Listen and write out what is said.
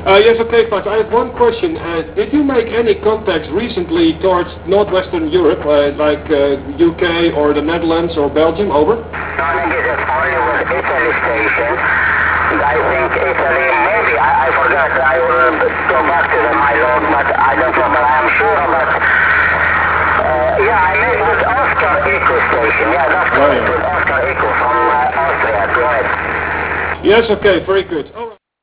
Yes, okay, but I have one question. Did you make any contacts recently towards Northwestern Europe, like UK or the Netherlands or Belgium? Over. Starting is only with Italy station. I think Italy, maybe, I forgot, I will go back to my log, but I don't know, but I am sure about, yeah, I made with Oscar Eco station, yeah, that's correct, with Oscar Eco from Austria, right. Yes, okay, very good. Oh.